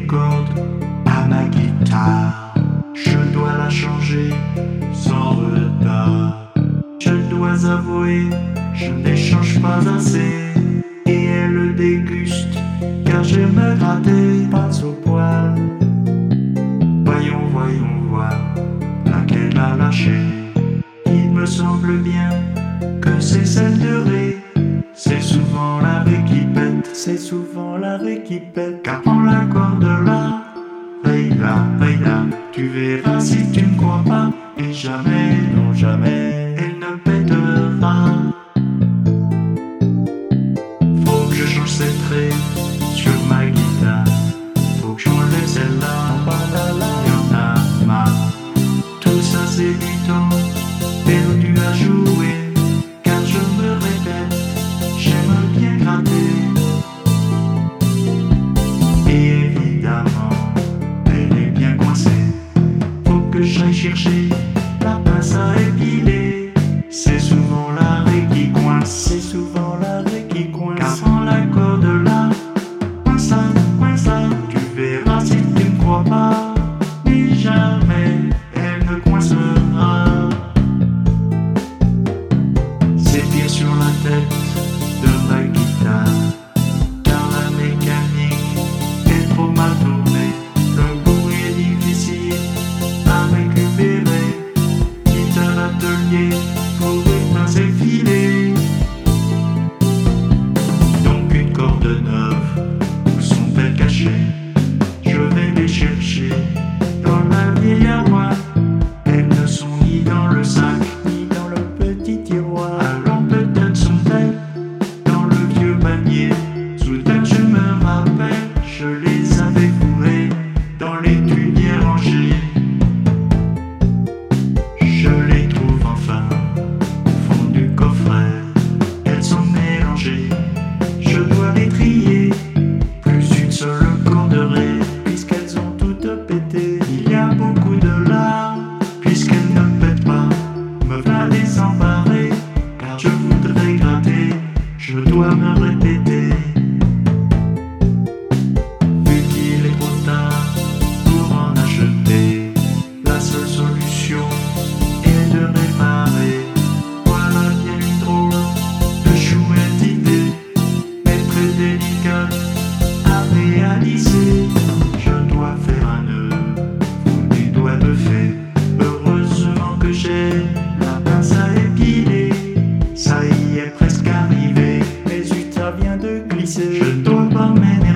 cordes à ma guitare. Je dois la changer sans retard. Je dois avouer, je ne les change pas assez. Et elle déguste, car je me gratter, passe au poil. Voyons voir laquelle a lâché. Il me semble bien que c'est celle de Ré. C'est souvent la Ré qui pète, c'est souvent la Ré qui pète. Car prends la corde là, Ré là, tu verras si tu ne crois pas. Et jamais, non jamais, elle ne pètera. Faut que je change cette Ré sur ma guitare. Faut que j'enlève celle-là, y'en a marre. Tout ça c'est du temps perdu à jouer. Car je me répète, j'aime bien gratter. Et évidemment, elle est bien coincée. Faut que j'aille chercher la pince à épiler. C'est souvent la Ré qui coince, c'est souvent la Ré qui coince. Car prends la corde là, coince ça, tu verras si tu ne crois pas. Mais jamais elle ne coincera. Ses pieds sur la tête de ma guitare, car la mécanique est trop mal tournée. Le bruit est difficile à récupérer. Quitte à l'atelier pour une pince effilée. Donc une corde neuve, où sont-elles cachées? Je vais les chercher dans la vieille armoire. Elles ne sont ni dans le sac, ni dans le petit tiroir. Alors peut-être sont-elles dans le vieux panier. Soudain je me rappelle, je les avais fourrées dans les tunières rangées. Je les trouve enfin au fond du coffret. Elles sont mélangées, je dois les trier. Plus une seule corde Ré, puisqu'elles ont toutes pété. Il y a beaucoup de larmes, puisqu'elles ne pètent pas. Me voilà désemparé, car je voudrais gratter. Je dois me répéter. Vu qu'il est trop tard pour en acheter, la seule solution est de réparer. Voilà bien une drôle de chouette idée, mais très délicate à réaliser. Je dois faire un nœud ou des doigts de fée. Heureusement que j'ai la pince à épiler. Ça y est presque arrivé, mais zut, ça vient de glisser. Je dois pas m'aider.